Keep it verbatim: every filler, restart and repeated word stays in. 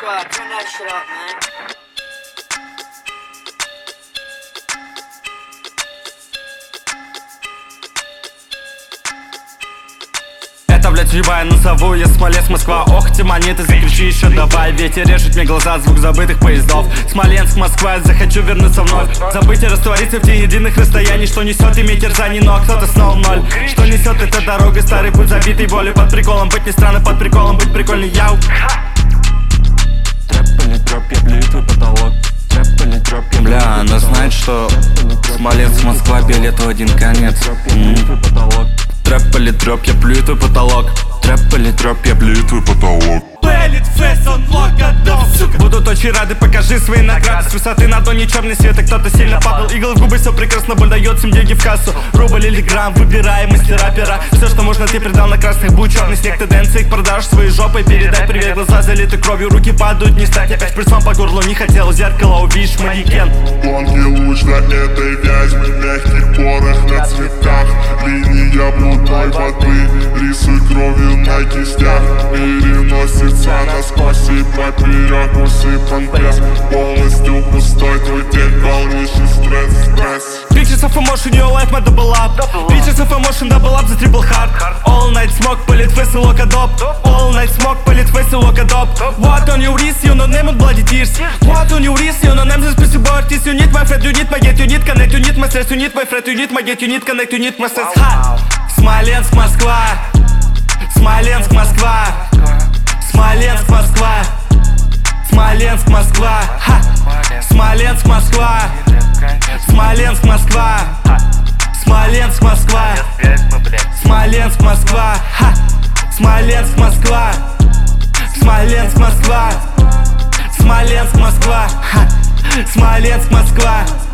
Moskva, turn that shit up, man. Это, блядь, ебая, назову я Смоленск, Москва. Ох, эти монеты, закричи еще давай. Ветер режет мне глаза, звук забытых поездов. Смоленск, Москва, захочу вернуться вновь. Забыть и раствориться в те единых расстояний. Что несет иметь терзаний, но кто-то снова ноль. Что несет эта дорога, старый путь забитый болью. Под приколом быть не странно, под приколом быть прикольный, яу. Трэп или дроп, я плюю твой потолок. Трэп или дроп, я Бля, она знает, что Смоленск, Москва, билет в один конец. Трэп или дроп, я плюю твой потолок. Трэп или дроп, я плюю твой потолок. Пэлит фэс, он локадов, сука. Будут очень рады, покажи свои награды. С высоты на доне черный свет, и кто-то сильно падал. Игл в губы, все прекрасно, боль дает всем деньги в кассу. Рубль или грамм, выбирай мастера пера. Все, что можно, ты придал на красных, будь черный снег. Тенденции к продаж своей жопой. Передай привет, глаза залиты кровью, руки падают, не стать. Опять присмам по горлу, не хотел зеркало, увидишь манекен. Тонкий луч на этой вязьме, мягкий порох на цветах. Линия блудной воды рисует кровью на кистях. Переносит сердца насквозь и поперек усыпан пресс. Полностью пустой твой день, полнейший стресс, стресс. Pictures of emotion, your life, my double up. Pictures of emotion, double up, the triple hard. All night smoke, палит фейс и локадоп. All night smoke, палит фейс и локадоп. What on your wrist, you know name and bloody tears. What on your wrist, you know name this pussy boy artist. You need my friend, you need my get, you need connect, you need my stress. You need my friend, you need my get, you need connect, you need my stress. Ха! Смоленск, Москва. Смоленск, Москва. Смоленск, Москва. Смоленск, Москва. Ха! Смоленск, Москва. Смоленск, Москва. Смоленск, Москва. Смоленск, Москва. Ха! Смоленск, Москва. Смоленск, Москва. Смоленск, Москва. Ха! Смоленск, Москва.